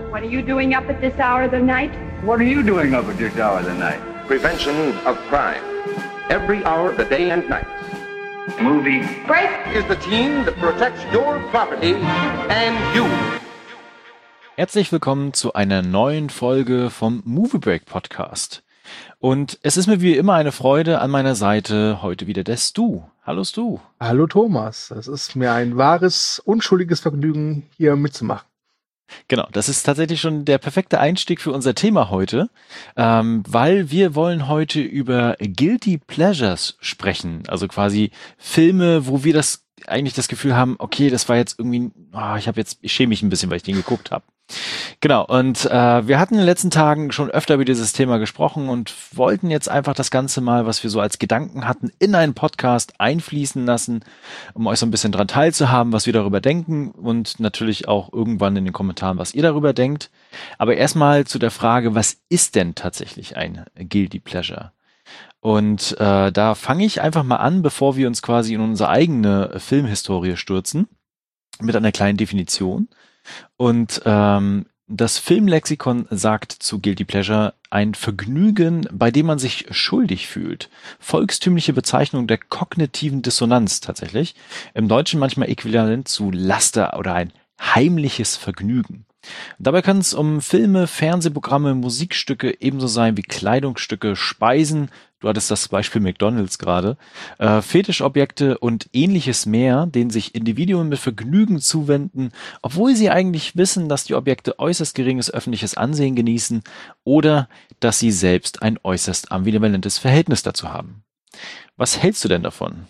What are you doing up at this hour of the night? What are you doing up at this hour of the night? Prevention of crime. Every hour of the day and night. Movie Break! Is the team that protects your property and you. Herzlich willkommen zu einer neuen Folge vom Movie Break Podcast. Und es ist mir wie immer eine Freude, an meiner Seite heute wieder der Stu. Hallo Stu. Hallo Thomas, es ist mir ein wahres, unschuldiges Vergnügen, hier mitzumachen. Genau, das ist tatsächlich schon der perfekte Einstieg für unser Thema heute, weil wir wollen heute über Guilty Pleasures sprechen, also quasi Filme, wo wir eigentlich das Gefühl haben, okay, das war jetzt irgendwie, ich schäme mich ein bisschen, weil ich den geguckt habe. Genau, und wir hatten in den letzten Tagen schon öfter über dieses Thema gesprochen und wollten jetzt einfach das Ganze mal, was wir so als Gedanken hatten, in einen Podcast einfließen lassen, um euch so ein bisschen dran teilzuhaben, was wir darüber denken und natürlich auch irgendwann in den Kommentaren, was ihr darüber denkt. Aber erstmal zu der Frage, was ist denn tatsächlich ein Guilty Pleasure? Und da fange ich einfach mal an, bevor wir uns quasi in unsere eigene Filmhistorie stürzen, mit einer kleinen Definition. Und das Filmlexikon sagt zu Guilty Pleasure ein Vergnügen, bei dem man sich schuldig fühlt. Volkstümliche Bezeichnung der kognitiven Dissonanz tatsächlich. Im Deutschen manchmal äquivalent zu Laster oder ein heimliches Vergnügen. Dabei kann es um Filme, Fernsehprogramme, Musikstücke ebenso sein wie Kleidungsstücke, Speisen, du hattest das Beispiel McDonald's gerade, Fetischobjekte und ähnliches mehr, denen sich Individuen mit Vergnügen zuwenden, obwohl sie eigentlich wissen, dass die Objekte äußerst geringes öffentliches Ansehen genießen oder dass sie selbst ein äußerst ambivalentes Verhältnis dazu haben. Was hältst du denn davon?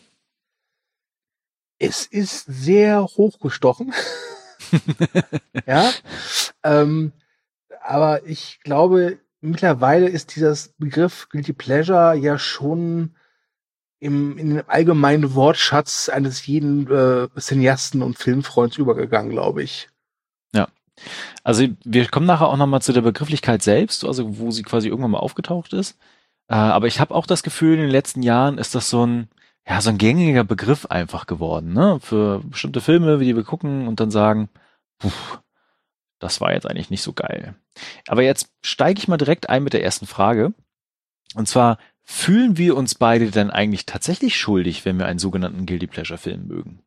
Es ist sehr hochgestochen. Ja, aber ich glaube, mittlerweile ist dieses Begriff Guilty Pleasure ja schon in den allgemeinen Wortschatz eines jeden Cineasten und Filmfreunds übergegangen, glaube ich. Ja, also wir kommen nachher auch nochmal zu der Begrifflichkeit selbst, also wo sie quasi irgendwann mal aufgetaucht ist. Aber ich habe auch das Gefühl, in den letzten Jahren ist das so ein gängiger Begriff einfach geworden, ne? Für bestimmte Filme, die wir gucken und dann sagen, das war jetzt eigentlich nicht so geil. Aber jetzt steige ich mal direkt ein mit der ersten Frage. Und zwar, fühlen wir uns beide denn eigentlich tatsächlich schuldig, wenn wir einen sogenannten Guilty Pleasure Film mögen?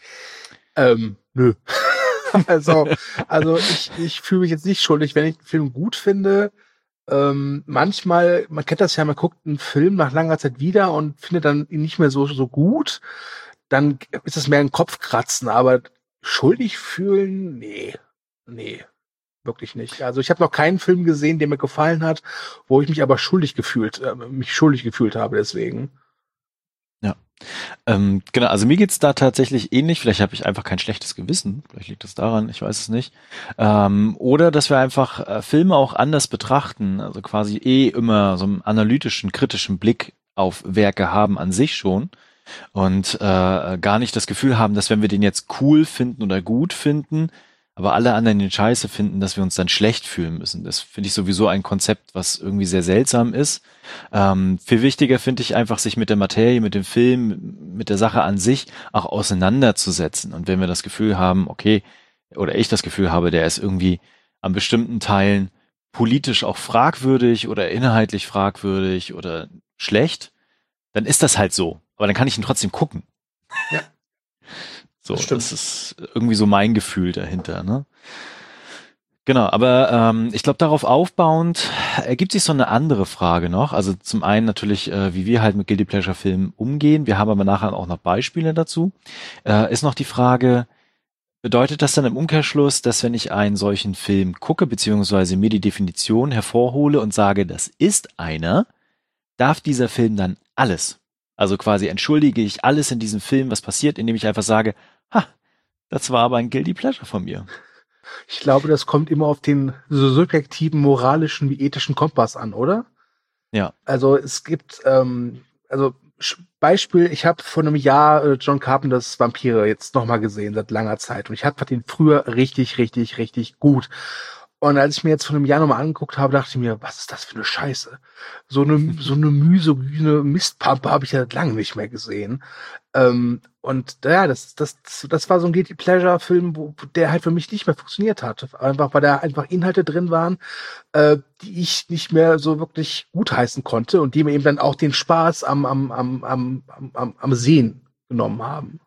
Nö. also ich fühle mich jetzt nicht schuldig, wenn ich einen Film gut finde. Manchmal, man kennt das ja, man guckt einen Film nach langer Zeit wieder und findet dann ihn nicht mehr so gut. Dann ist es mehr ein Kopfkratzen, aber schuldig fühlen, nee, wirklich nicht. Also ich habe noch keinen Film gesehen, der mir gefallen hat, wo ich mich aber schuldig gefühlt habe deswegen. Ja, genau, also mir geht's da tatsächlich ähnlich, vielleicht habe ich einfach kein schlechtes Gewissen, vielleicht liegt das daran, ich weiß es nicht, oder dass wir einfach Filme auch anders betrachten, also quasi immer so einen analytischen, kritischen Blick auf Werke haben an sich schon und gar nicht das Gefühl haben, dass wenn wir den jetzt cool finden oder gut finden, aber alle anderen den Scheiße finden, dass wir uns dann schlecht fühlen müssen. Das finde ich sowieso ein Konzept, was irgendwie sehr seltsam ist. Viel wichtiger finde ich einfach, sich mit der Materie, mit dem Film, mit der Sache an sich auch auseinanderzusetzen. Und wenn wir das Gefühl haben, okay, oder ich das Gefühl habe, der ist irgendwie an bestimmten Teilen politisch auch fragwürdig oder inhaltlich fragwürdig oder schlecht, dann ist das halt so. Aber dann kann ich ihn trotzdem gucken. Ja. So, das ist irgendwie so mein Gefühl dahinter, ne? Genau, aber ich glaube, darauf aufbauend ergibt sich so eine andere Frage noch. Also zum einen natürlich, wie wir halt mit Guilty Pleasure Filmen umgehen. Wir haben aber nachher auch noch Beispiele dazu. Ist noch die Frage, bedeutet das dann im Umkehrschluss, dass wenn ich einen solchen Film gucke, beziehungsweise mir die Definition hervorhole und sage, das ist einer, darf dieser Film dann alles? Also quasi entschuldige ich alles in diesem Film, was passiert, indem ich einfach sage, das war aber ein Guilty Pleasure von mir. Ich glaube, das kommt immer auf den subjektiven, moralischen wie ethischen Kompass an, oder? Ja. Also es gibt, Beispiel, ich habe vor einem Jahr John Carpenters Vampire jetzt nochmal gesehen, seit langer Zeit. Und ich fand ihn früher richtig, richtig, richtig gut. Und als ich mir jetzt vor einem Jahr nochmal angeguckt habe, dachte ich mir, was ist das für eine Scheiße? So eine misogyne Mistpampe habe ich ja lange nicht mehr gesehen. Und ja, das war so ein Guilty Pleasure Film, der halt für mich nicht mehr funktioniert hat. Einfach, weil da einfach Inhalte drin waren, die ich nicht mehr so wirklich gutheißen konnte und die mir eben dann auch den Spaß am Sehen genommen haben.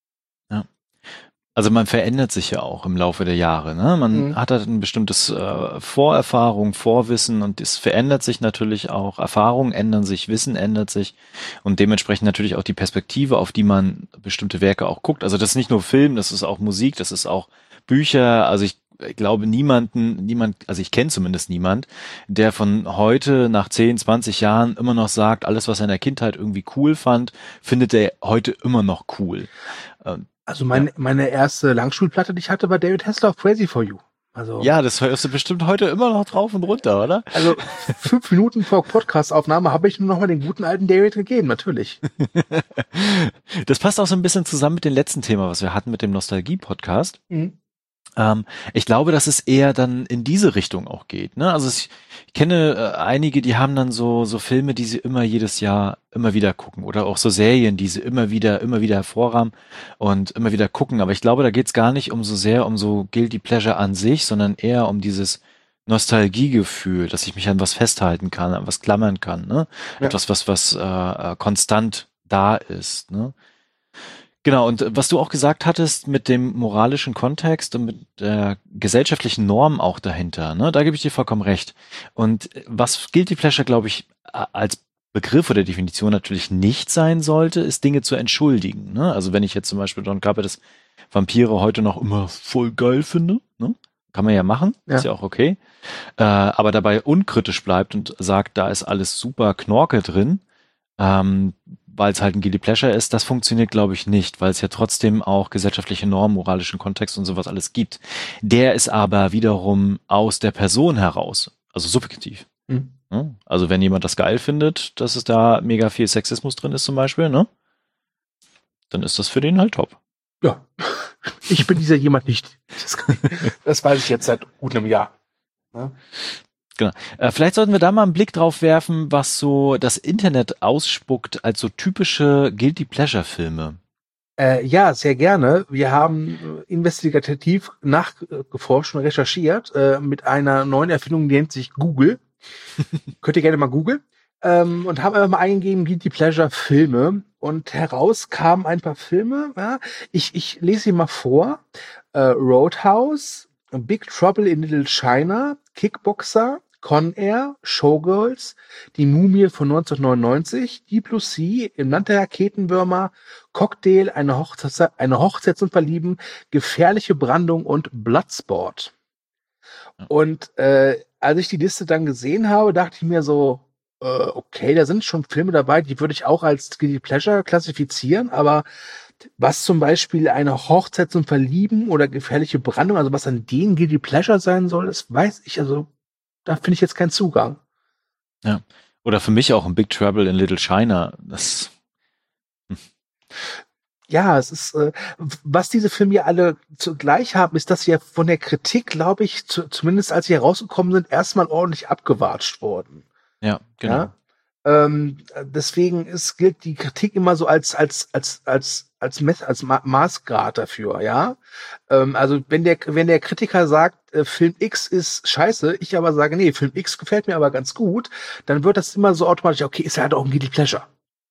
Also man verändert sich ja auch im Laufe der Jahre. Ne? Man hat halt ein bestimmtes Vorerfahrung, Vorwissen und es verändert sich natürlich auch. Erfahrungen ändern sich, Wissen ändert sich und dementsprechend natürlich auch die Perspektive, auf die man bestimmte Werke auch guckt. Also das ist nicht nur Film, das ist auch Musik, das ist auch Bücher. Also ich glaube also ich kenne zumindest niemand, der von heute nach 10, 20 Jahren immer noch sagt, alles, was er in der Kindheit irgendwie cool fand, findet er heute immer noch cool. Also meine erste Langspielplatte, die ich hatte, war David Hasselhoff, Crazy for You. Also ja, das hörst du bestimmt heute immer noch drauf und runter, oder? Also 5 Minuten vor Podcast-Aufnahme habe ich nur noch mal den guten alten David gegeben, natürlich. Das passt auch so ein bisschen zusammen mit dem letzten Thema, was wir hatten mit dem Nostalgie-Podcast. Ich glaube, dass es eher dann in diese Richtung auch geht. Ne? Also ich kenne einige, die haben dann so Filme, die sie immer jedes Jahr immer wieder gucken oder auch so Serien, die sie immer wieder hervorrahmen und immer wieder gucken. Aber ich glaube, da geht es gar nicht um so Guilty Pleasure an sich, sondern eher um dieses Nostalgiegefühl, dass ich mich an was festhalten kann, an was klammern kann. Ne? Ja. Etwas, was konstant da ist. Ne? Genau, und was du auch gesagt hattest mit dem moralischen Kontext und mit der gesellschaftlichen Norm auch dahinter, ne, da gebe ich dir vollkommen recht. Und was Guilty Pleasure, glaube ich, als Begriff oder Definition natürlich nicht sein sollte, ist Dinge zu entschuldigen. Ne? Also wenn ich jetzt zum Beispiel John Carpenters Vampire heute noch immer voll geil finde, ne? Kann man ja machen, ist ja auch okay, aber dabei unkritisch bleibt und sagt, da ist alles super Knorke drin, weil es halt ein Guilty Pleasure ist, das funktioniert, glaube ich, nicht, weil es ja trotzdem auch gesellschaftliche Normen, moralischen Kontext und sowas alles gibt. Der ist aber wiederum aus der Person heraus, also subjektiv. Also wenn jemand das geil findet, dass es da mega viel Sexismus drin ist zum Beispiel, ne? Dann ist das für den halt top. Ja, ich bin dieser jemand nicht. Das weiß ich jetzt seit gut einem Jahr. Ne? Genau. Vielleicht sollten wir da mal einen Blick drauf werfen, was so das Internet ausspuckt als so typische Guilty Pleasure Filme. Ja, sehr gerne. Wir haben investigativ nachgeforscht und recherchiert mit einer neuen Erfindung, die nennt sich Google. Könnt ihr gerne mal googeln. Und haben einfach mal eingegeben Guilty Pleasure Filme und heraus kamen ein paar Filme. Ja. Ich lese sie mal vor. Roadhouse, Big Trouble in Little China, Kickboxer, Con Air, Showgirls, Die Mumie von 1999, Deep Blue Sea, Im Land der Raketenwürmer, Cocktail, eine Hochzeit zum Verlieben, Gefährliche Brandung und Bloodsport. Und als ich die Liste dann gesehen habe, dachte ich mir so, okay, da sind schon Filme dabei, die würde ich auch als Guilty Pleasure klassifizieren, aber was zum Beispiel eine Hochzeit zum Verlieben oder Gefährliche Brandung, also was an denen Guilty Pleasure sein soll, das weiß ich, also da finde ich jetzt keinen Zugang. Ja, oder für mich auch ein Big Trouble in Little China, das... Ja, es ist, was diese Filme ja alle zugleich haben, ist, dass sie ja von der Kritik, glaube ich, zumindest als sie herausgekommen sind, erstmal ordentlich abgewatscht wurden. Ja, genau. Ja? Deswegen gilt die Kritik immer so als Maßgrad dafür, ja. Also wenn der Kritiker sagt, Film X ist scheiße, ich aber sage, nee, Film X gefällt mir aber ganz gut, dann wird das immer so automatisch, okay, ist ja halt auch ein Guilty Pleasure.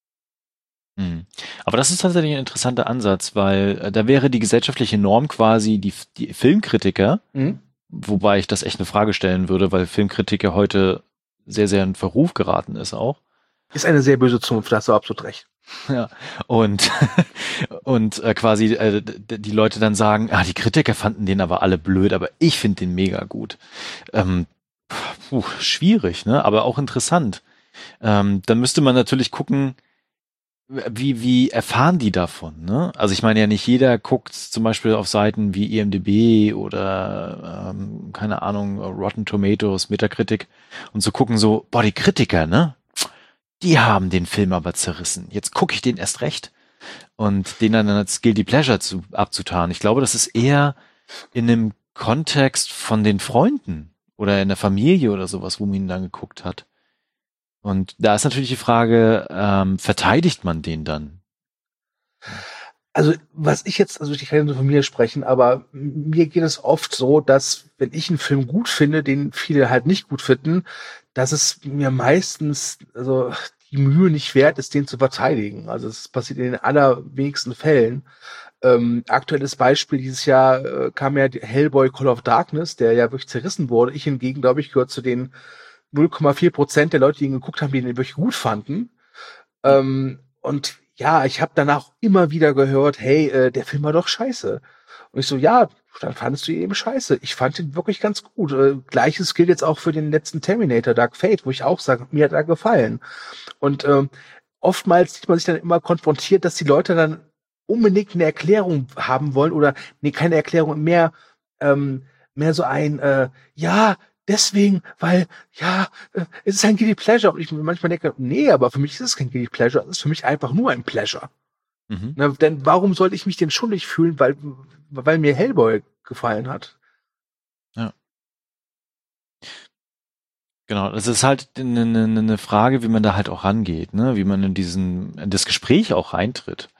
Aber das ist tatsächlich ein interessanter Ansatz, weil da wäre die gesellschaftliche Norm quasi die Filmkritiker, wobei ich das echt eine Frage stellen würde, weil Filmkritiker heute sehr, sehr in Verruf geraten ist auch. Ist eine sehr böse Zunft, da hast du absolut recht. Ja, und quasi die Leute dann sagen, die Kritiker fanden den aber alle blöd, aber ich finde den mega gut. Schwierig, ne? Aber auch interessant. Dann müsste man natürlich gucken, wie erfahren die davon, ne? Also ich meine ja nicht jeder guckt zum Beispiel auf Seiten wie IMDb oder keine Ahnung, Rotten Tomatoes, Metacritic und so gucken so, boah, die Kritiker, ne? Die haben den Film aber zerrissen. Jetzt gucke ich den erst recht und den dann als Guilty Pleasure abzutarnen. Ich glaube, das ist eher in einem Kontext von den Freunden oder in der Familie oder sowas, wo man ihn dann geguckt hat. Und da ist natürlich die Frage, verteidigt man den dann? Also was ich jetzt, also ich kann nur von mir sprechen, aber mir geht es oft so, dass wenn ich einen Film gut finde, den viele halt nicht gut finden, dass es mir meistens also die Mühe nicht wert ist, den zu verteidigen. Also es passiert in den allerwenigsten Fällen. Aktuelles Beispiel dieses Jahr kam ja Hellboy Call of Darkness, der ja wirklich zerrissen wurde. Ich hingegen, glaube ich, gehört zu den 0,4% der Leute, die ihn geguckt haben, die ihn wirklich gut fanden. Und ja, ich habe danach immer wieder gehört, hey, der Film war doch scheiße. Und ich so, ja, dann fandest du ihn eben scheiße. Ich fand ihn wirklich ganz gut. Gleiches gilt jetzt auch für den letzten Terminator, Dark Fate, wo ich auch sage, mir hat er gefallen. Und oftmals sieht man sich dann immer konfrontiert, dass die Leute dann unbedingt eine Erklärung haben wollen oder nee, keine Erklärung, mehr so ein, ja, deswegen, weil, ja, es ist ein Guilty Pleasure. Und ich manchmal denke, nee, aber für mich ist es kein Guilty Pleasure. Es ist für mich einfach nur ein Pleasure. Mhm. Na, denn warum sollte ich mich denn schuldig fühlen, weil mir Hellboy gefallen hat? Ja. Genau, das ist halt eine Frage, wie man da halt auch rangeht, ne? Wie man in das Gespräch auch reintritt.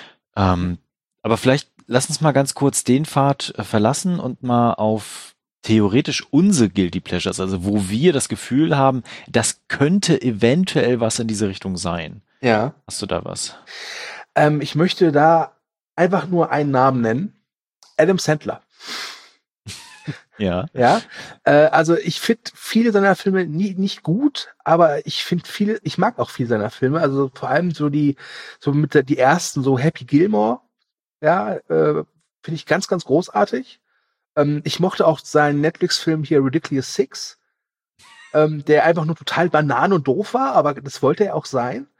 Aber vielleicht lass uns mal ganz kurz den Pfad verlassen und mal auf theoretisch unsere Guilty Pleasures, also wo wir das Gefühl haben, das könnte eventuell was in diese Richtung sein. Ja. Hast du da was? Ich möchte da einfach nur einen Namen nennen. Adam Sandler. Ja. Ja. Also ich finde viele seiner Filme nicht gut, aber ich mag auch viele seiner Filme. Also vor allem die ersten, so Happy Gilmore, ja, finde ich ganz, ganz großartig. Ich mochte auch seinen Netflix-Film hier Ridiculous Six, der einfach nur total banan und doof war, aber das wollte er auch sein.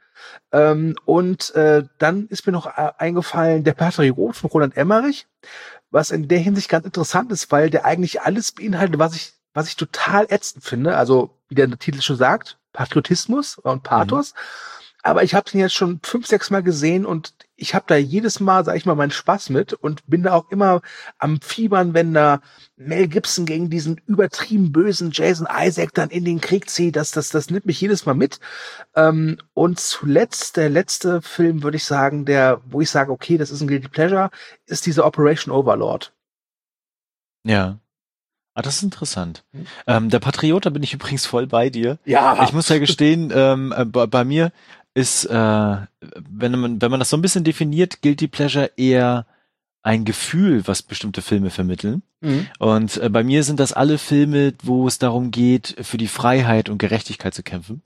Und dann ist mir noch eingefallen der Patriot von Roland Emmerich, was in der Hinsicht ganz interessant ist, weil der eigentlich alles beinhaltet, was ich total ätzend finde. Also, wie der Titel schon sagt, Patriotismus und Pathos. Aber ich habe den jetzt schon 5, 6 Mal gesehen und ich habe da jedes Mal, sag ich mal, meinen Spaß mit und bin da auch immer am Fiebern, wenn da Mel Gibson gegen diesen übertrieben bösen Jason Isaac dann in den Krieg zieht. Das nimmt mich jedes Mal mit. Und zuletzt, der letzte Film, würde ich sagen, wo ich sage, okay, das ist ein Guilty Pleasure, ist diese Operation Overlord. Ja. Ah, das ist interessant. Der Patriot, da bin ich übrigens voll bei dir. Ja. Ich muss ja gestehen, bei mir ist, wenn man das so ein bisschen definiert, Guilty Pleasure eher ein Gefühl, was bestimmte Filme vermitteln. Mhm. Und bei mir sind das alle Filme, wo es darum geht, für die Freiheit und Gerechtigkeit zu kämpfen.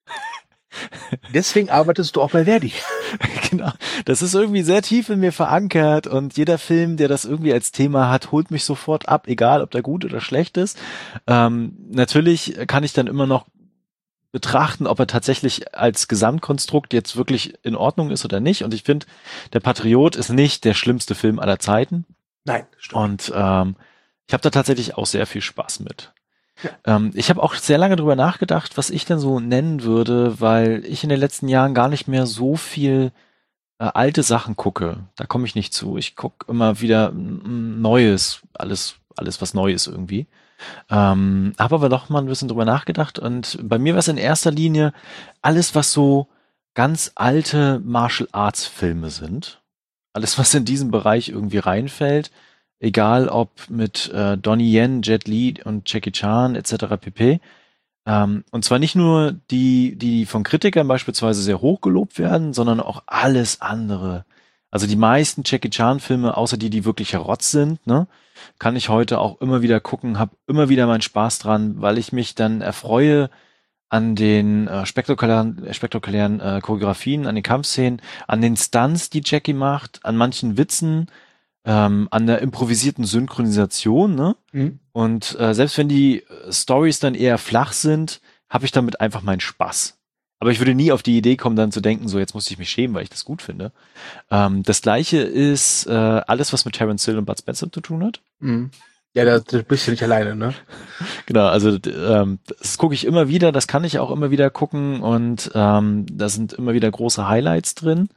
Deswegen arbeitest du auch bei Verdi. Genau. Das ist irgendwie sehr tief in mir verankert und jeder Film, der das irgendwie als Thema hat, holt mich sofort ab, egal ob der gut oder schlecht ist. Natürlich kann ich dann immer noch betrachten, ob er tatsächlich als Gesamtkonstrukt jetzt wirklich in Ordnung ist oder nicht. Und ich finde, der Patriot ist nicht der schlimmste Film aller Zeiten. Nein, stimmt. Und ich habe da tatsächlich auch sehr viel Spaß mit. Ja. Ich habe auch sehr lange drüber nachgedacht, was ich denn so nennen würde, weil ich in den letzten Jahren gar nicht mehr so viel alte Sachen gucke. Da komme ich nicht zu. Ich gucke immer wieder Neues, alles was Neues irgendwie. Habe aber doch mal ein bisschen drüber nachgedacht und bei mir war es in erster Linie alles, was so ganz alte Martial Arts Filme sind. Alles, was in diesen Bereich irgendwie reinfällt. Egal ob mit Donnie Yen, Jet Li und Jackie Chan etc. pp. Und zwar nicht nur die von Kritikern beispielsweise sehr hoch gelobt werden, sondern auch alles andere. Also die meisten Jackie Chan Filme, außer die wirklich Rotz sind, ne, kann ich heute auch immer wieder gucken, habe immer wieder meinen Spaß dran, weil ich mich dann erfreue an den spektakulären Choreografien, an den Kampfszenen, an den Stunts, die Jackie macht, an manchen Witzen, an der improvisierten Synchronisation, ne? Mhm. Und selbst wenn die Storys dann eher flach sind, habe ich damit einfach meinen Spaß. Aber ich würde nie auf die Idee kommen, dann zu denken, so jetzt muss ich mich schämen, weil ich das gut finde. Das Gleiche ist alles, was mit Terence Hill und Bud Spencer zu tun hat. Mhm. Ja, da bist du nicht alleine, ne? Genau, also das gucke ich immer wieder, das kann ich auch immer wieder gucken und da sind immer wieder große Highlights drin.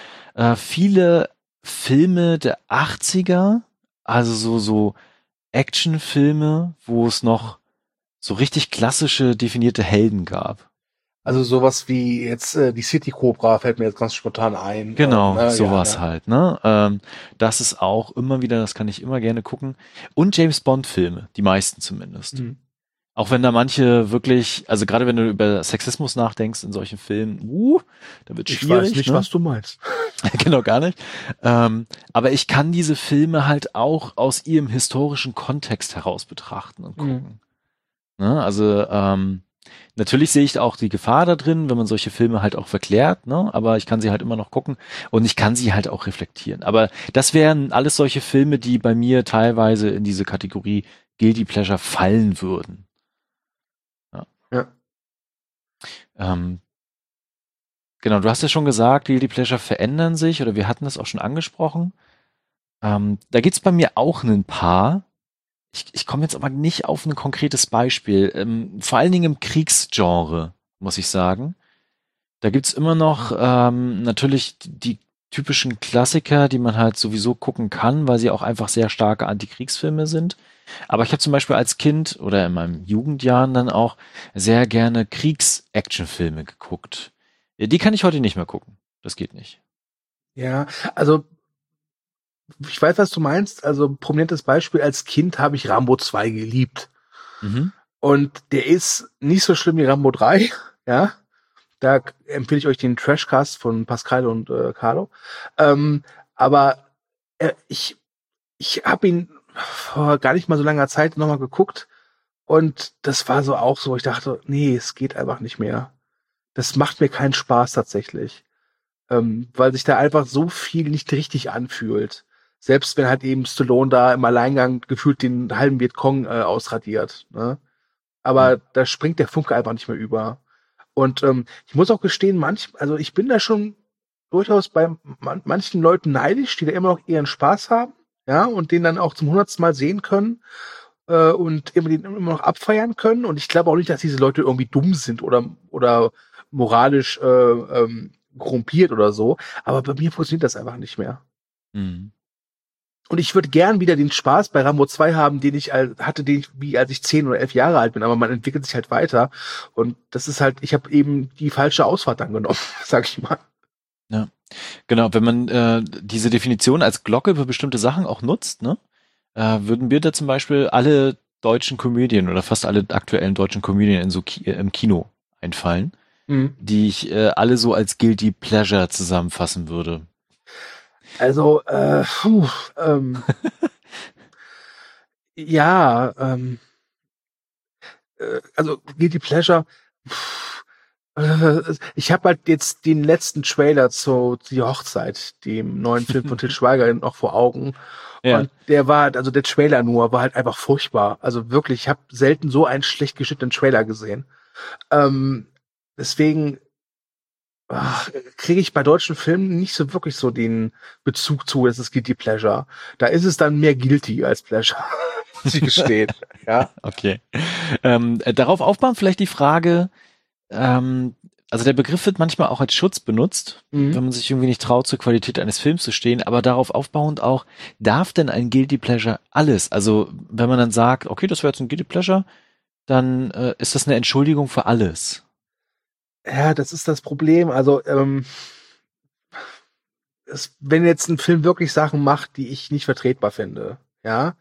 Viele Filme der 80er, also so Actionfilme, wo es noch so richtig klassische, definierte Helden gab. Also sowas wie jetzt die City Cobra fällt mir jetzt ganz spontan ein. Genau, sowas halt, ne? Das ist auch immer wieder, das kann ich immer gerne gucken. Und James Bond Filme, die meisten zumindest. Mhm. Auch wenn da manche wirklich, also gerade wenn du über Sexismus nachdenkst in solchen Filmen, da wird schwierig. Ich weiß nicht, ne? was du meinst. Genau, gar nicht. Aber ich kann diese Filme halt auch aus ihrem historischen Kontext heraus betrachten und gucken. Ne? Also natürlich sehe ich auch die Gefahr da drin, wenn man solche Filme halt auch verklärt, ne? Aber ich kann sie halt immer noch gucken und ich kann sie halt auch reflektieren. Aber das wären alles solche Filme, die bei mir teilweise in diese Kategorie Guilty Pleasure fallen würden. Ja. Genau, du hast ja schon gesagt, Guilty Pleasure verändern sich oder wir hatten das auch schon angesprochen. Da gibt's bei mir auch ein paar. Ich komme jetzt aber nicht auf ein konkretes Beispiel. Vor allen Dingen im Kriegsgenre, muss ich sagen. Da gibt's immer noch natürlich die typischen Klassiker, die man halt sowieso gucken kann, weil sie auch einfach sehr starke Antikriegsfilme sind. Aber ich habe zum Beispiel als Kind oder in meinen Jugendjahren dann auch sehr gerne Kriegs-Actionfilme geguckt. Die kann ich heute nicht mehr gucken. Das geht nicht. Ja, also ich weiß, was du meinst. Also prominentes Beispiel, als Kind habe ich Rambo 2 geliebt. Mhm. Und der ist nicht so schlimm wie Rambo 3, ja. Da empfehle ich euch den Trashcast von Pascal und Carlo. Aber ich habe ihn vor gar nicht mal so langer Zeit nochmal geguckt und das war so auch so, ich dachte, nee, es geht einfach nicht mehr. Das macht mir keinen Spaß tatsächlich. Weil sich da einfach so viel nicht richtig anfühlt. Selbst wenn halt eben Stallone da im Alleingang gefühlt den halben Vietcong ausradiert. Ne? Aber da springt der Funke einfach nicht mehr über. Und ich muss auch gestehen, also ich bin da schon durchaus bei manchen Leuten neidisch, die da immer noch ihren Spaß haben, ja, und den dann auch zum 100. Mal sehen können und den immer noch abfeiern können. Und ich glaube auch nicht, dass diese Leute irgendwie dumm sind oder moralisch korrumpiert oder so. Aber bei mir funktioniert das einfach nicht mehr. Mhm. Und ich würde gern wieder den Spaß bei Rambo 2 haben, den ich hatte, wie als ich 10 oder 11 Jahre alt bin, aber man entwickelt sich halt weiter. Und das ist halt, ich habe eben die falsche Ausfahrt dann genommen, sag ich mal. Ja, genau. Wenn man diese Definition als Glocke für bestimmte Sachen auch nutzt, ne, würden mir da zum Beispiel alle deutschen Komödien oder fast alle aktuellen deutschen Komödien im Kino einfallen, die ich alle so als Guilty Pleasure zusammenfassen würde. Also, ja, also Guilty Pleasure. Ich habe halt jetzt den letzten Trailer zu Die Hochzeit, dem neuen Film von Til Schweiger, noch vor Augen. Ja. Und der war, also der Trailer war halt einfach furchtbar. Also wirklich, ich habe selten so einen schlecht geschnittenen Trailer gesehen. Deswegen kriege ich bei deutschen Filmen nicht so wirklich so den Bezug zu, es ist Guilty Pleasure. Da ist es dann mehr Guilty als Pleasure, muss ich gestehen. Ja. Okay. Darauf aufbauen vielleicht die Frage, also der Begriff wird manchmal auch als Schutz benutzt, wenn man sich irgendwie nicht traut, zur Qualität eines Films zu stehen, aber darauf aufbauend auch, darf denn ein Guilty Pleasure alles? Also wenn man dann sagt, okay, das wäre jetzt ein Guilty Pleasure, dann ist das eine Entschuldigung für alles. Ja, das ist das Problem. Also, wenn jetzt ein Film wirklich Sachen macht, die ich nicht vertretbar finde, ja,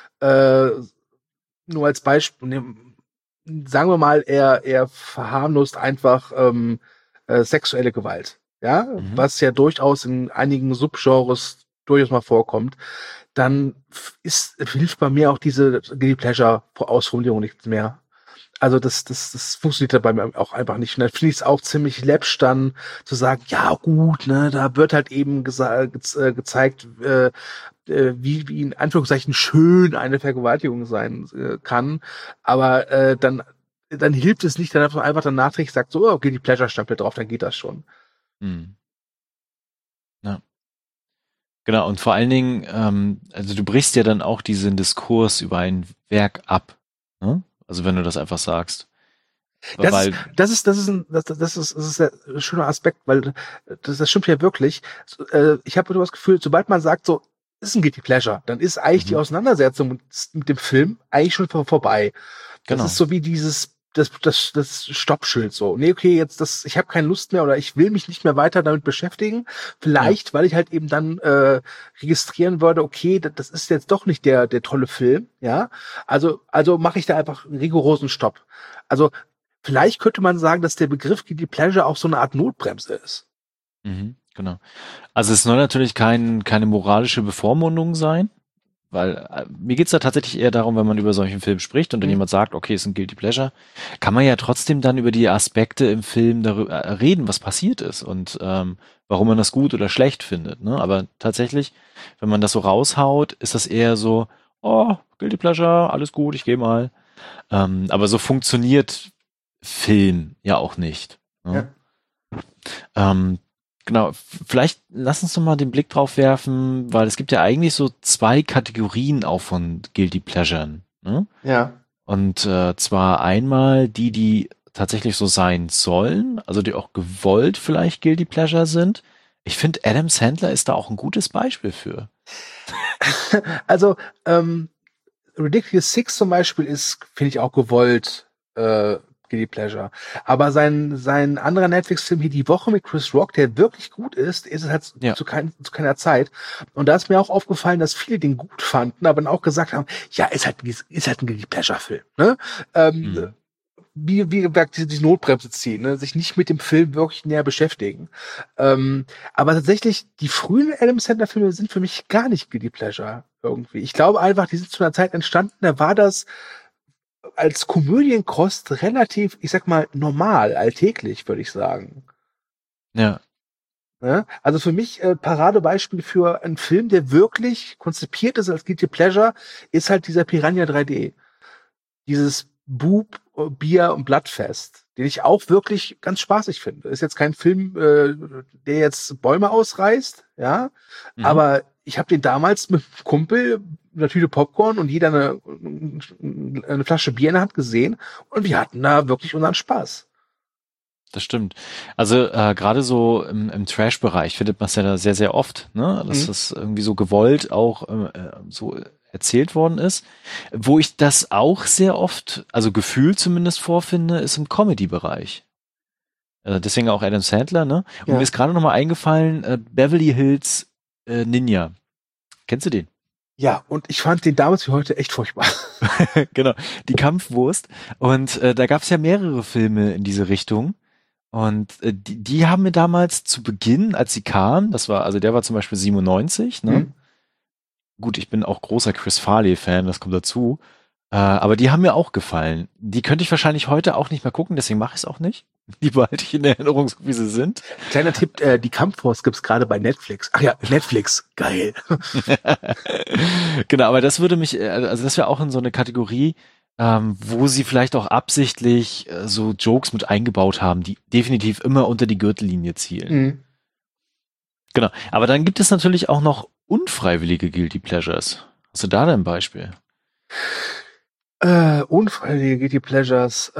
nur als Beispiel, sagen wir mal, er verharmlost einfach sexuelle Gewalt, ja, was ja durchaus in einigen Subgenres durchaus mal vorkommt, dann hilft bei mir auch diese Guilty Pleasure Ausformulierung nichts mehr. Also das funktioniert da bei mir auch einfach nicht. Und dann finde ich es auch ziemlich läppsch dann zu sagen, ja gut, ne, da wird halt eben gezeigt, wie in Anführungszeichen schön eine Vergewaltigung sein kann. Aber dann hilft es nicht, dann einfach dann nachträglich sagt, so, okay, die Pleasure-Stempel drauf, dann geht das schon. Ja. Genau, und vor allen Dingen, also du brichst ja dann auch diesen Diskurs über ein Werk ab, ne? Also wenn du das einfach sagst. Das ist ein schöner Aspekt, weil das stimmt ja wirklich. Ich habe das Gefühl, sobald man sagt, so, ist ein Guilty Pleasure, dann ist eigentlich die Auseinandersetzung mit dem Film eigentlich schon vorbei. Genau. Das ist so wie das Stoppschild so. Nee, okay, ich habe keine Lust mehr oder ich will mich nicht mehr weiter damit beschäftigen. Vielleicht, weil ich halt eben dann registrieren würde, okay, das ist jetzt doch nicht der tolle Film, ja. Also mache ich da einfach einen rigorosen Stopp. Also vielleicht könnte man sagen, dass der Begriff Guilty Pleasure auch so eine Art Notbremse ist. Genau. Also es soll natürlich keine moralische Bevormundung sein, weil mir geht's da tatsächlich eher darum, wenn man über solchen Film spricht und dann jemand sagt, okay, ist ein Guilty Pleasure, kann man ja trotzdem dann über die Aspekte im Film darüber reden, was passiert ist und warum man das gut oder schlecht findet. Ne? Aber tatsächlich, wenn man das so raushaut, ist das eher so, oh, Guilty Pleasure, alles gut, ich gehe mal. Aber so funktioniert Film ja auch nicht. Ne? Ja. Genau, vielleicht lass uns noch mal den Blick drauf werfen, weil es gibt ja eigentlich so 2 Kategorien auch von Guilty Pleasuren. Ne? Ja. Und zwar einmal die tatsächlich so sein sollen, also die auch gewollt vielleicht Guilty Pleasure sind. Ich finde, Adam Sandler ist da auch ein gutes Beispiel für. Also, Ridiculous Six zum Beispiel ist, finde ich, auch gewollt Guilty Pleasure. Aber sein anderer Netflix-Film hier Die Woche mit Chris Rock, der wirklich gut ist es halt zu keiner Zeit. Und da ist mir auch aufgefallen, dass viele den gut fanden, aber dann auch gesagt haben, ja, ist halt ein Guilty Pleasure-Film. Ne? Wie gesagt, diese Notbremse ziehen, ne? Sich nicht mit dem Film wirklich näher beschäftigen. Aber tatsächlich, die frühen Adam Sandler-Filme sind für mich gar nicht Guilty Pleasure irgendwie. Ich glaube einfach, die sind zu einer Zeit entstanden, da war das als Komödienkost relativ, ich sag mal, normal, alltäglich, würde ich sagen. Ja. Ja? Also für mich Paradebeispiel für einen Film, der wirklich konzipiert ist als Guilty Pleasure, ist halt dieser Piranha 3D. Dieses Boob, Bier und Bloodfest, den ich auch wirklich ganz spaßig finde. Ist jetzt kein Film, der jetzt Bäume ausreißt, ja, aber ich habe den damals mit einem Kumpel, eine Tüte Popcorn und jeder eine Flasche Bier in der Hand gesehen und wir hatten da wirklich unseren Spaß. Das stimmt. Also gerade so im Trash-Bereich findet man es ja da sehr, sehr oft, ne? Dass das irgendwie so gewollt auch so erzählt worden ist. Wo ich das auch sehr oft, also gefühlt zumindest vorfinde, ist im Comedy-Bereich. Deswegen auch Adam Sandler, ne? Und mir ist gerade noch mal eingefallen, Beverly Hills Ninja. Kennst du den? Ja, und ich fand den damals wie heute echt furchtbar. Genau, die Kampfwurst. Und da gab es ja mehrere Filme in diese Richtung. Und die haben mir damals zu Beginn, als sie kamen, der war zum Beispiel 97, ne? Gut, ich bin auch großer Chris Farley-Fan, das kommt dazu. Aber die haben mir auch gefallen. Die könnte ich wahrscheinlich heute auch nicht mehr gucken, deswegen mache ich es auch nicht. Die behalte ich in Erinnerung, so wie sie sind. Kleiner Tipp, die Kampfwurst gibt's gerade bei Netflix. Ach ja, Netflix, geil. Genau, aber das würde mich, also das wäre auch in so eine Kategorie, wo sie vielleicht auch absichtlich so Jokes mit eingebaut haben, die definitiv immer unter die Gürtellinie zielen. Genau, aber dann gibt es natürlich auch noch unfreiwillige Guilty Pleasures. Hast du da denn ein Beispiel? Unfreiwillige Guilty Pleasures.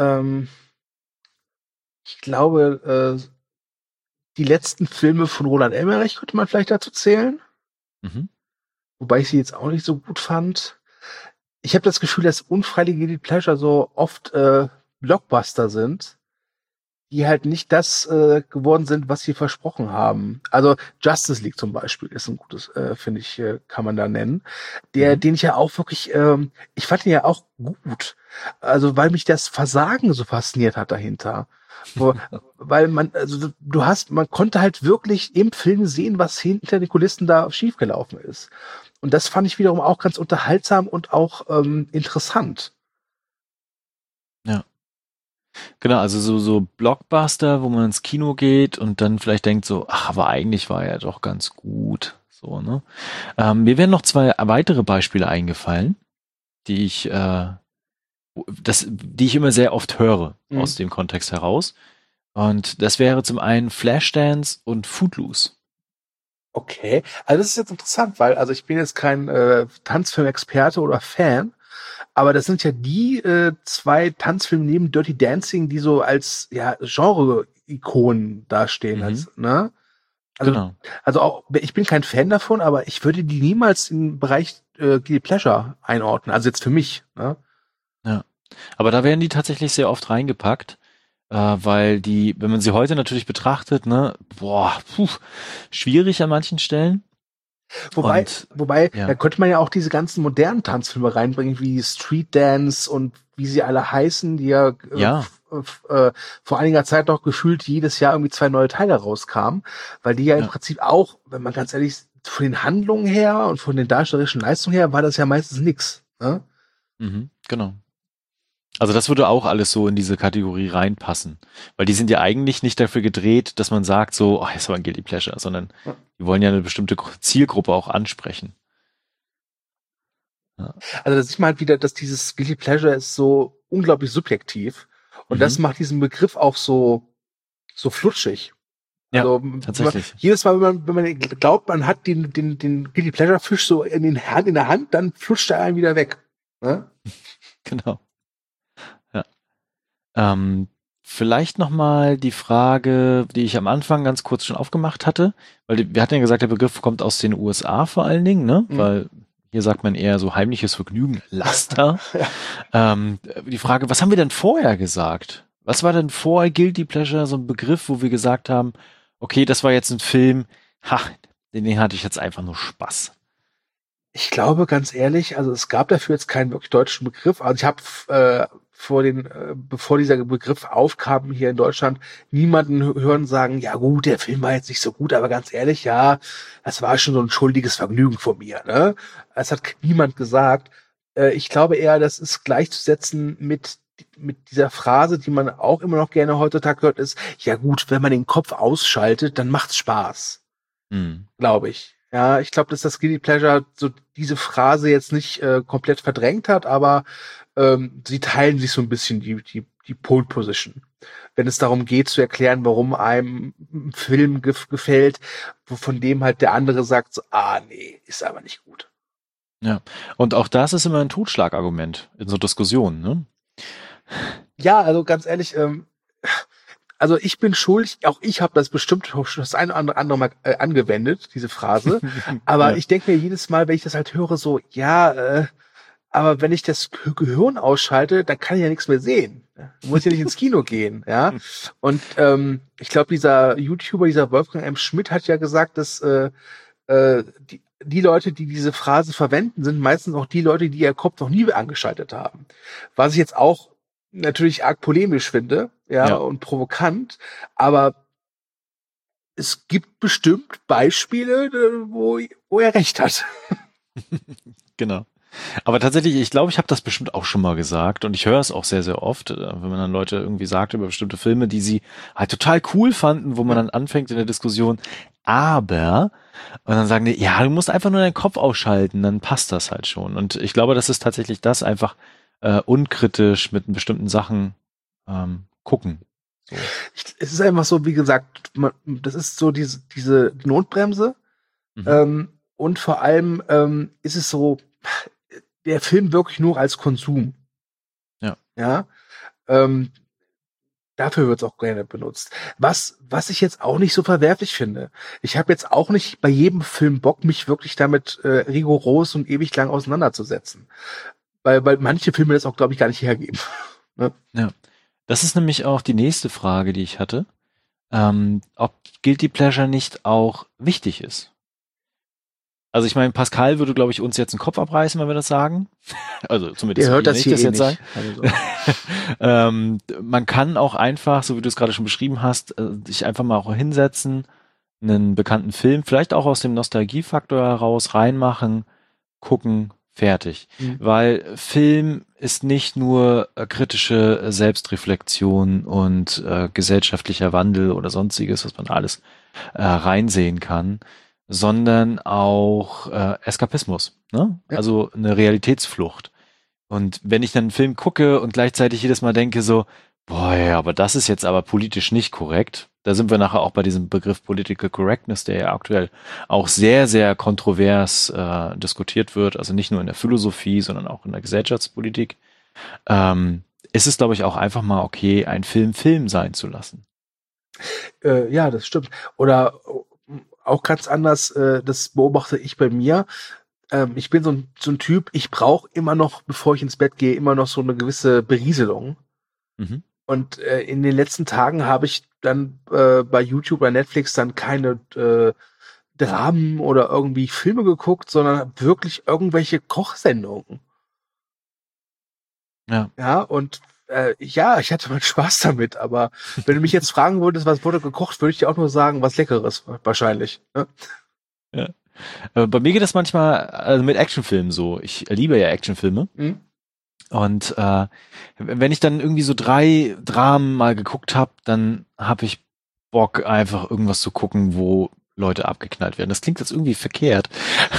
Ich glaube, die letzten Filme von Roland Emmerich könnte man vielleicht dazu zählen. Wobei ich sie jetzt auch nicht so gut fand. Ich habe das Gefühl, dass unfreiwillige Guilty Pleasure so oft Blockbuster sind, die halt nicht das geworden sind, was sie versprochen haben. Also Justice League zum Beispiel ist ein gutes, finde ich, kann man da nennen. Den ich ja auch wirklich, ich fand ihn ja auch gut. Also weil mich das Versagen so fasziniert hat dahinter. Weil man konnte halt wirklich im Film sehen, was hinter den Kulissen da schiefgelaufen ist. Und das fand ich wiederum auch ganz unterhaltsam und auch interessant. Ja. Genau, also so Blockbuster, wo man ins Kino geht und dann vielleicht denkt so, ach, aber eigentlich war er doch ganz gut. So, ne? Mir wären noch 2 weitere Beispiele eingefallen, die ich immer sehr oft höre aus dem Kontext heraus. Und das wäre zum einen Flashdance und Footloose. Okay, also das ist jetzt interessant, weil also ich bin jetzt kein Tanzfilmexperte oder Fan, aber das sind ja die 2 Tanzfilme neben Dirty Dancing, die so als Genre-Ikonen dastehen. Ne? Also, genau. Also auch, ich bin kein Fan davon, aber ich würde die niemals im Bereich Guilty Pleasure einordnen. Also jetzt für mich. Ne? Ja. Aber da werden die tatsächlich sehr oft reingepackt, weil die, wenn man sie heute natürlich betrachtet, ne, schwierig an manchen Stellen. Wobei, ja. da könnte man ja auch diese ganzen modernen Tanzfilme reinbringen, wie Street Dance und wie sie alle heißen, die ja, vor einiger Zeit noch gefühlt jedes Jahr irgendwie 2 neue Teile rauskamen, weil die ja im Prinzip auch, wenn man ganz ehrlich, von den Handlungen her und von den darstellerischen Leistungen her, war das ja meistens nix. Ne? Genau. Also das würde auch alles so in diese Kategorie reinpassen, weil die sind ja eigentlich nicht dafür gedreht, dass man sagt so, oh, das war ein Guilty Pleasure, sondern die wollen ja eine bestimmte Zielgruppe auch ansprechen. Ja. Also da sieht man halt wieder, dass dieses Guilty Pleasure ist so unglaublich subjektiv und das macht diesen Begriff auch so flutschig. Ja, also tatsächlich. Jedes Mal, wenn man glaubt, man hat den Guilty Pleasure Fisch so in der Hand, dann flutscht er einem wieder weg. Ne? Genau. Vielleicht nochmal die Frage, die ich am Anfang ganz kurz schon aufgemacht hatte, weil wir hatten ja gesagt, der Begriff kommt aus den USA vor allen Dingen, ne? Weil hier sagt man eher so heimliches Vergnügen, Laster. Die Frage, was haben wir denn vorher gesagt? Was war denn vor Guilty Pleasure so ein Begriff, wo wir gesagt haben, okay, das war jetzt ein Film, den hatte ich jetzt einfach nur Spaß. Ich glaube, ganz ehrlich, also es gab dafür jetzt keinen wirklich deutschen Begriff. Also ich habe bevor dieser Begriff aufkam hier in Deutschland, niemanden hören sagen, ja gut, der Film war jetzt nicht so gut, aber ganz ehrlich, ja, das war schon so ein schuldiges Vergnügen von mir. Ne? Das hat niemand gesagt. Ich glaube eher, das ist gleichzusetzen mit dieser Phrase, die man auch immer noch gerne heutzutage hört, ist, ja gut, wenn man den Kopf ausschaltet, dann macht's Spaß. Glaube ich. Ja, ich glaube, dass das Guilty Pleasure so diese Phrase jetzt nicht komplett verdrängt hat, aber sie teilen sich so ein bisschen die Pole Position. Wenn es darum geht zu erklären, warum einem ein Film gefällt, von dem halt der andere sagt, so, nee, ist aber nicht gut. Ja, und auch das ist immer ein Totschlagargument in so Diskussionen, ne? Ja, also ganz ehrlich, also ich bin schuldig, auch ich habe das bestimmt das ein oder andere Mal angewendet, diese Phrase. Aber ich denke mir jedes Mal, wenn ich das halt höre, so, aber wenn ich das Gehirn ausschalte, dann kann ich ja nichts mehr sehen. Du musst ja nicht ins Kino gehen, ja. Und ich glaube, dieser YouTuber, dieser Wolfgang M. Schmidt hat ja gesagt, dass die Leute, die diese Phrase verwenden, sind meistens auch die Leute, die ihr Kopf noch nie angeschaltet haben. Was ich jetzt auch natürlich arg polemisch finde, und provokant, aber es gibt bestimmt Beispiele, wo er recht hat. Genau. Aber tatsächlich, ich glaube, ich habe das bestimmt auch schon mal gesagt und ich höre es auch sehr, sehr oft, wenn man dann Leute irgendwie sagt über bestimmte Filme, die sie halt total cool fanden, wo man dann anfängt in der Diskussion, aber, und dann sagen die, ja, du musst einfach nur deinen Kopf ausschalten, dann passt das halt schon. Und ich glaube, das ist tatsächlich das, einfach unkritisch mit bestimmten Sachen gucken. So. Es ist einfach so, wie gesagt, das ist so diese Notbremse und vor allem ist es so, der Film wirklich nur als Konsum. Ja. Dafür wird es auch gerne benutzt. Was ich jetzt auch nicht so verwerflich finde. Ich habe jetzt auch nicht bei jedem Film Bock, mich wirklich damit rigoros und ewig lang auseinanderzusetzen. Weil manche Filme das auch, glaube ich, gar nicht hergeben. Ne? Ja. Das ist nämlich auch die nächste Frage, die ich hatte. Ob Guilty Pleasure nicht auch wichtig ist. Also ich meine, Pascal würde, glaube ich, uns jetzt den Kopf abreißen, wenn wir das sagen. Also zumindest der hört das hier jetzt nicht. Also. Man kann auch einfach, so wie du es gerade schon beschrieben hast, sich einfach mal auch hinsetzen, einen bekannten Film, vielleicht auch aus dem Nostalgiefaktor heraus reinmachen, gucken, fertig. Weil Film ist nicht nur kritische Selbstreflexion und gesellschaftlicher Wandel oder sonstiges, was man alles reinsehen kann, sondern auch Eskapismus, ne? Ja. Also eine Realitätsflucht. Und wenn ich dann einen Film gucke und gleichzeitig jedes Mal denke so, boah, ja, aber das ist jetzt aber politisch nicht korrekt, da sind wir nachher auch bei diesem Begriff Political Correctness, der ja aktuell auch sehr, sehr kontrovers diskutiert wird, also nicht nur in der Philosophie, sondern auch in der Gesellschaftspolitik, ist es, glaube ich, auch einfach mal okay, einen Film sein zu lassen. Ja, das stimmt. Oder auch ganz anders, das beobachte ich bei mir. ich bin so ein Typ, ich brauche immer noch, bevor ich ins Bett gehe, immer noch so eine gewisse Berieselung. Mhm. Und in den letzten Tagen habe ich dann bei YouTube oder Netflix dann keine Dramen oder irgendwie Filme geguckt, sondern wirklich irgendwelche Kochsendungen. Ja. Ja, und ja, ich hatte mal Spaß damit, aber wenn du mich jetzt fragen würdest, was wurde gekocht, würde ich dir auch nur sagen, was Leckeres wahrscheinlich. Ne? Ja. Bei mir geht das manchmal mit Actionfilmen so. Ich liebe ja Actionfilme. Mhm. Und wenn ich dann irgendwie so 3 Dramen mal geguckt habe, dann habe ich Bock, einfach irgendwas zu gucken, wo Leute abgeknallt werden. Das klingt jetzt irgendwie verkehrt.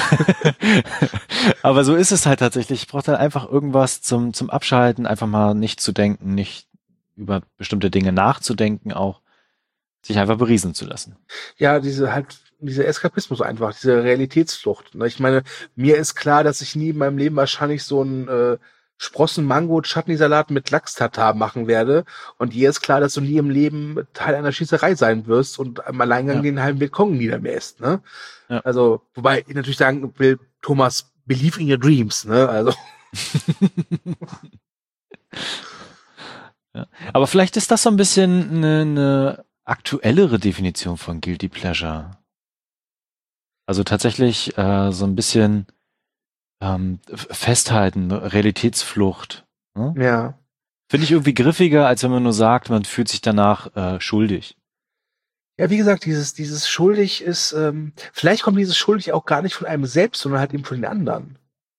Aber so ist es halt tatsächlich. Ich brauche dann einfach irgendwas zum Abschalten, einfach mal nicht zu denken, nicht über bestimmte Dinge nachzudenken, auch sich einfach berieseln zu lassen. Ja, dieser Eskapismus einfach, diese Realitätsflucht. Ne? Ich meine, mir ist klar, dass ich nie in meinem Leben wahrscheinlich so einen Sprossen-Mango-Chutney-Salat mit Lachs-Tatar machen werde. Und dir ist klar, dass du nie im Leben Teil einer Schießerei sein wirst und am Alleingang den halben Vietcong niedermähst. Ne? Ja. Also, wobei ich natürlich sagen will, Thomas, believe in your dreams. Ne? Also. Ja. Aber vielleicht ist das so ein bisschen eine aktuellere Definition von Guilty Pleasure. Also tatsächlich so ein bisschen Festhalten, Realitätsflucht. Ne? Ja. Finde ich irgendwie griffiger, als wenn man nur sagt, man fühlt sich danach schuldig. Ja, wie gesagt, dieses schuldig ist, vielleicht kommt dieses schuldig auch gar nicht von einem selbst, sondern halt eben von den anderen.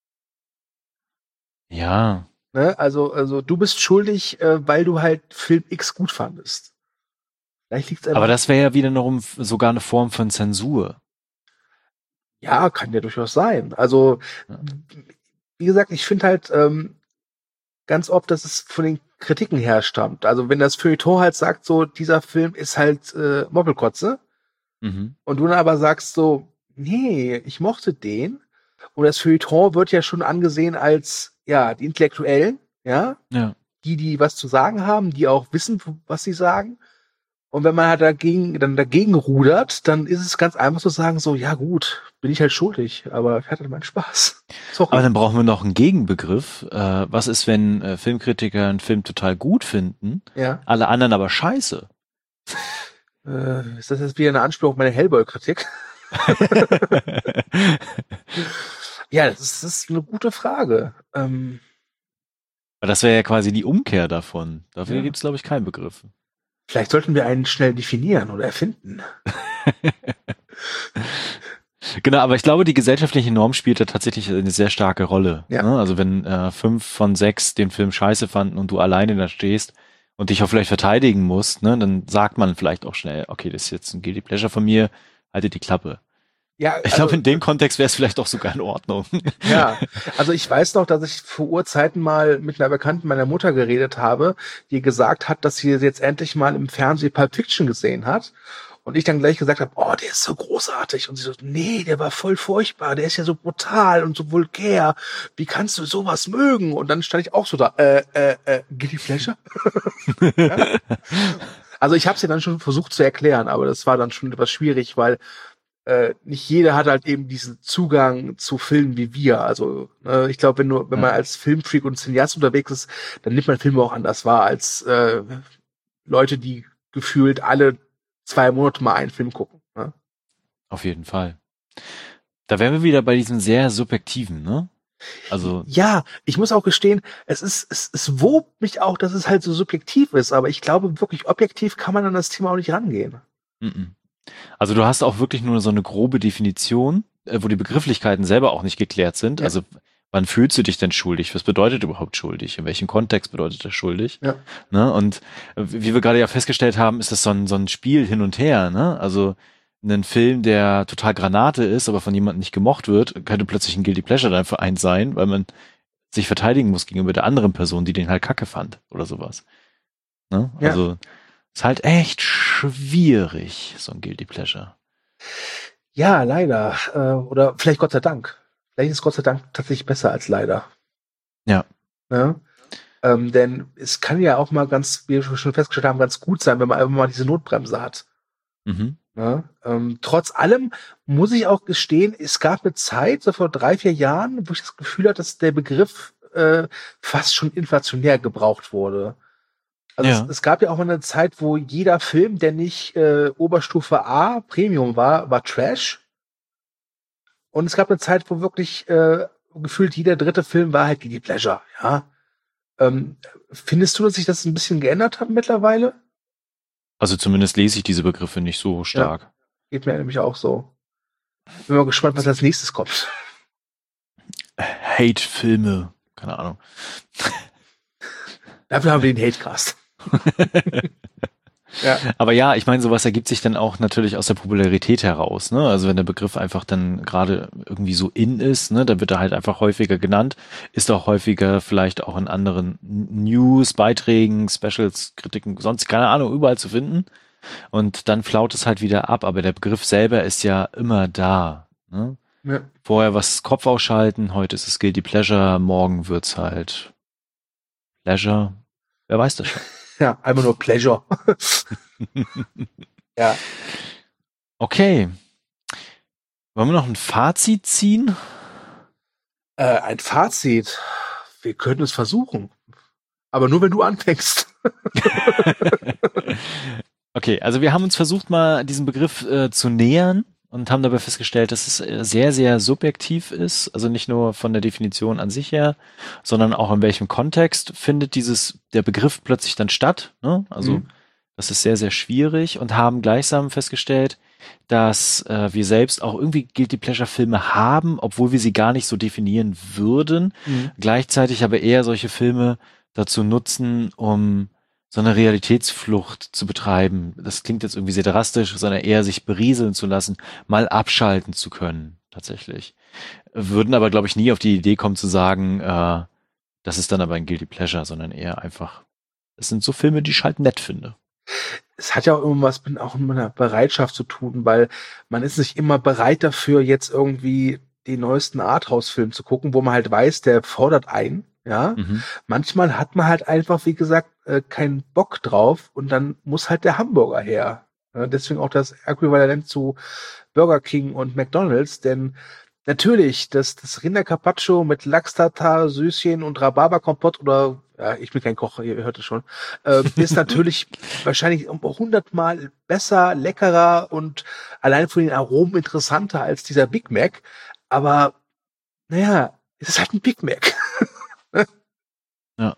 Ja. Ne? Also du bist schuldig, weil du halt Film X gut fandest. Vielleicht liegt's Aber das wäre ja wieder noch sogar eine Form von Zensur. Ja, kann ja durchaus sein. Also, wie gesagt, ich finde halt ganz oft, dass es von den Kritiken herstammt. Also wenn das Feuilleton halt sagt, so, dieser Film ist halt Moppelkotze, und du dann aber sagst so, nee, ich mochte den, und das Feuilleton wird ja schon angesehen als, ja, die Intellektuellen, ja, die was zu sagen haben, die auch wissen, was sie sagen. Und wenn man halt dagegen rudert, dann ist es ganz einfach zu sagen, so, ja gut, bin ich halt schuldig, aber ich hatte meinen Spaß. Sorry. Aber dann brauchen wir noch einen Gegenbegriff. Was ist, wenn Filmkritiker einen Film total gut finden, alle anderen aber scheiße? Ist das jetzt wieder eine Anspielung auf meine Hellboy-Kritik? Ja, das ist eine gute Frage. Das wäre ja quasi die Umkehr davon. Dafür gibt es, glaube ich, keinen Begriff. Vielleicht sollten wir einen schnell definieren oder erfinden. Genau, aber ich glaube, die gesellschaftliche Norm spielt da tatsächlich eine sehr starke Rolle. Ja. Ne? Also wenn 5 von 6 den Film scheiße fanden und du alleine da stehst und dich auch vielleicht verteidigen musst, ne, dann sagt man vielleicht auch schnell, okay, das ist jetzt ein Guilty Pleasure von mir, halte die Klappe. Ja, ich glaube, in dem Kontext wäre es vielleicht auch sogar in Ordnung. Ja, also ich weiß noch, dass ich vor Urzeiten mal mit einer Bekannten meiner Mutter geredet habe, die gesagt hat, dass sie jetzt endlich mal im Fernsehen Pulp Fiction gesehen hat. Und ich dann gleich gesagt habe, oh, der ist so großartig. Und sie so, nee, der war voll furchtbar, der ist ja so brutal und so vulgär. Wie kannst du sowas mögen? Und dann stand ich auch so da, Guilty Pleasure? Ja? Also ich habe es ja dann schon versucht zu erklären, aber das war dann schon etwas schwierig, weil nicht jeder hat halt eben diesen Zugang zu Filmen wie wir. Also ich glaube, wenn man als Filmfreak und Cineast unterwegs ist, dann nimmt man Filme auch anders wahr als Leute, die gefühlt alle 2 Monate mal einen Film gucken. Ne? Auf jeden Fall. Da wären wir wieder bei diesem sehr subjektiven, ne? Also ja, ich muss auch gestehen, es wobt mich auch, dass es halt so subjektiv ist, aber ich glaube, wirklich objektiv kann man an das Thema auch nicht rangehen. Also du hast auch wirklich nur so eine grobe Definition, wo die Begrifflichkeiten selber auch nicht geklärt sind. Ja. Also wann fühlst du dich denn schuldig? Was bedeutet überhaupt schuldig? In welchem Kontext bedeutet das schuldig? Ja. Ne? Und wie wir gerade ja festgestellt haben, ist das so ein Spiel hin und her. Ne? Also ein Film, der total Granate ist, aber von jemandem nicht gemocht wird, könnte plötzlich ein Guilty Pleasure dann für einen sein, weil man sich verteidigen muss gegenüber der anderen Person, die den halt kacke fand oder sowas. Ne? Ja. Also ist halt echt schwierig, so ein Guilty Pleasure. Ja, leider. Oder vielleicht Gott sei Dank. Vielleicht ist Gott sei Dank tatsächlich besser als leider. Ja. Denn es kann ja auch mal wie wir schon festgestellt haben, ganz gut sein, wenn man einfach mal diese Notbremse hat. Ja, trotz allem muss ich auch gestehen, es gab eine Zeit, so vor 3-4 Jahren, wo ich das Gefühl hatte, dass der Begriff fast schon inflationär gebraucht wurde. Also Ja. es gab ja auch mal eine Zeit, wo jeder Film, der nicht Oberstufe A Premium war Trash. Und es gab eine Zeit, wo wirklich gefühlt jeder dritte Film war halt Guilty Pleasure, ja. Findest du, dass sich das ein bisschen geändert hat mittlerweile? Also zumindest lese ich diese Begriffe nicht so stark. Geht mir nämlich auch so. Bin mal gespannt, was als nächstes kommt. Hate-Filme, keine Ahnung. Dafür haben wir den Hatecast. Ja. Aber ja, ich meine, sowas ergibt sich dann auch natürlich aus der Popularität heraus, ne? Also wenn der Begriff einfach dann gerade irgendwie so in ist, ne, dann wird er halt einfach häufiger genannt, ist auch häufiger vielleicht auch in anderen News, Beiträgen, Specials, Kritiken, sonst keine Ahnung, überall zu finden. Und dann flaut es halt wieder ab, aber der Begriff selber ist ja immer da, ne? Ja. Vorher was Kopf ausschalten, heute ist es Guilty Pleasure, morgen wird's halt Pleasure. Wer weiß das schon? Ja, einfach nur Pleasure. Ja. Okay. Wollen wir noch ein Fazit ziehen? Ein Fazit. Wir können es versuchen. Aber nur, wenn du anfängst. Okay, also wir haben uns versucht, mal diesen Begriff zu nähern und haben dabei festgestellt, dass es sehr, sehr subjektiv ist. Also nicht nur von der Definition an sich her, sondern auch in welchem Kontext findet der Begriff plötzlich dann statt. Ne? Also das ist sehr, sehr schwierig und haben gleichsam festgestellt, dass wir selbst auch irgendwie Guilty Pleasure Filme haben, obwohl wir sie gar nicht so definieren würden. Gleichzeitig aber eher solche Filme dazu nutzen, um so eine Realitätsflucht zu betreiben. Das klingt jetzt irgendwie sehr drastisch, sondern eher sich berieseln zu lassen, mal abschalten zu können, tatsächlich. Würden aber, glaube ich, nie auf die Idee kommen zu sagen, das ist dann aber ein Guilty Pleasure, sondern eher einfach, es sind so Filme, die ich halt nett finde. Es hat ja auch immer was mit einer Bereitschaft zu tun, weil man ist nicht immer bereit dafür, jetzt irgendwie den neuesten Arthouse-Film zu gucken, wo man halt weiß, der fordert ein. Ja, manchmal hat man halt einfach, wie gesagt, keinen Bock drauf und dann muss halt der Hamburger her. Ja, deswegen auch das Äquivalent zu Burger King und McDonald's, denn natürlich, das Rinder-Carpaccio mit Lachs-Tartar, Süßchen und Rhabarberkompott oder, ja, ich bin kein Koch, ihr hört es schon, ist natürlich wahrscheinlich 100-mal besser, leckerer und allein von den Aromen interessanter als dieser Big Mac. Aber, naja, es ist halt ein Big Mac. Ja.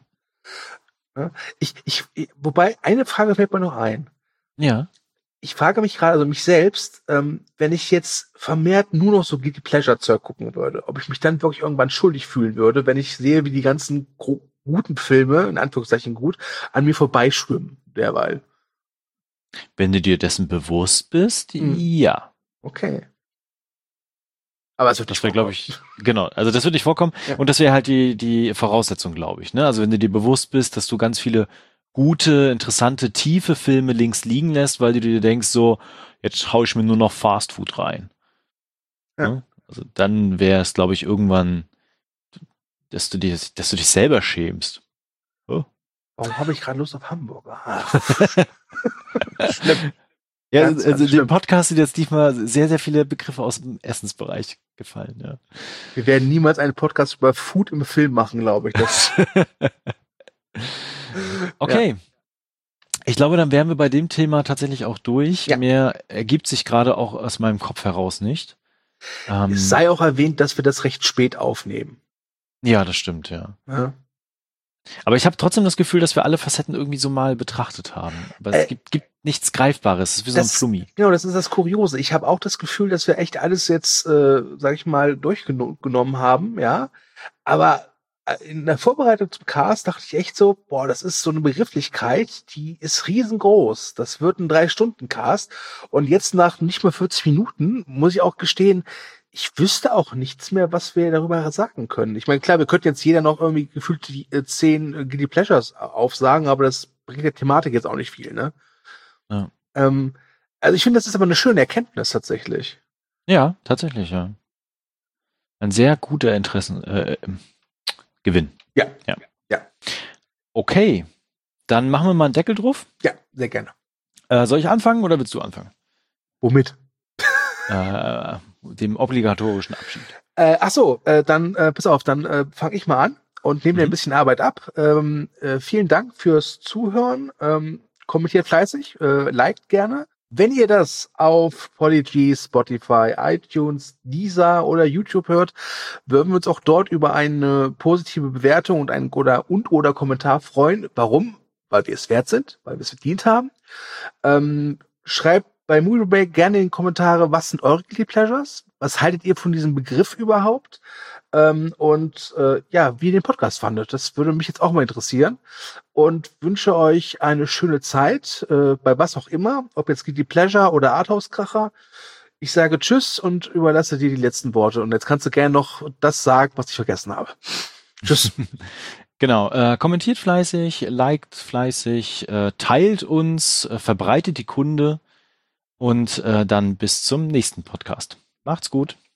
Wobei, eine Frage fällt mir noch ein. Ja. Ich frage mich gerade, also mich selbst, wenn ich jetzt vermehrt nur noch so Guilty Pleasure Zeug gucken würde, ob ich mich dann wirklich irgendwann schuldig fühlen würde, wenn ich sehe, wie die ganzen guten Filme, in Anführungszeichen gut, an mir vorbeischwimmen, derweil. Wenn du dir dessen bewusst bist, ja. Okay. Aber es wird Das wäre, glaube ich, genau, also das wird nicht vorkommen. Ja. Und das wäre halt die Voraussetzung, glaube ich. Ne? Also wenn du dir bewusst bist, dass du ganz viele gute, interessante, tiefe Filme links liegen lässt, weil du dir denkst, so, jetzt hau ich mir nur noch Fast Food rein. Ja. Ne? Also dann wäre es, glaube ich, irgendwann, dass du dich selber schämst. Oh. Warum habe ich gerade Lust auf Hamburger? Schlimm. Ja, ganz, also dem Podcast sind jetzt diesmal sehr, sehr viele Begriffe aus dem Essensbereich gefallen. Ja. Wir werden niemals einen Podcast über Food im Film machen, glaube ich. Das okay. Ja. Ich glaube, dann wären wir bei dem Thema tatsächlich auch durch. Ja. Mehr ergibt sich gerade auch aus meinem Kopf heraus nicht. Es sei auch erwähnt, dass wir das recht spät aufnehmen. Ja, das stimmt, ja. Aber ich habe trotzdem das Gefühl, dass wir alle Facetten irgendwie so mal betrachtet haben. Aber es gibt nichts Greifbares. Es ist wie so ein Flummi. Genau, das ist das Kuriose. Ich habe auch das Gefühl, dass wir echt alles jetzt, sag ich mal, durchgenommen haben, ja. Aber in der Vorbereitung zum Cast dachte ich echt so, boah, das ist so eine Begrifflichkeit, die ist riesengroß. Das wird ein 3-Stunden-Cast. Und jetzt nach nicht mal 40 Minuten, muss ich auch gestehen, ich wüsste auch nichts mehr, was wir darüber sagen können. Ich meine, klar, wir könnten jetzt jeder noch irgendwie gefühlt die 10 Guilty Pleasures aufsagen, aber das bringt der Thematik jetzt auch nicht viel, ne? Ja. Also ich finde, das ist aber eine schöne Erkenntnis tatsächlich. Ja, tatsächlich, ja. Ein sehr guter Gewinn. Ja. Okay, dann machen wir mal einen Deckel drauf. Ja, sehr gerne. Soll ich anfangen oder willst du anfangen? Womit? Dem obligatorischen Abschied. Dann pass auf, dann fange ich mal an und nehme dir ein bisschen Arbeit ab. Vielen Dank fürs Zuhören. Kommentiert fleißig, liked gerne. Wenn ihr das auf Podigy, Spotify, iTunes, Deezer oder YouTube hört, würden wir uns auch dort über eine positive Bewertung und einen oder Kommentar freuen. Warum? Weil wir es wert sind, weil wir es verdient haben. Schreibt bei Movie Break gerne in die Kommentare, was sind eure Guilty Pleasures? Was haltet ihr von diesem Begriff überhaupt? Wie ihr den Podcast fandet. Das würde mich jetzt auch mal interessieren. Und wünsche euch eine schöne Zeit, bei was auch immer, ob jetzt Guilty Pleasure oder Arthouse-Kracher. Ich sage Tschüss und überlasse dir die letzten Worte. Und jetzt kannst du gerne noch das sagen, was ich vergessen habe. Tschüss. Genau, kommentiert fleißig, liked fleißig, teilt uns, verbreitet die Kunde und dann bis zum nächsten Podcast. Macht's gut.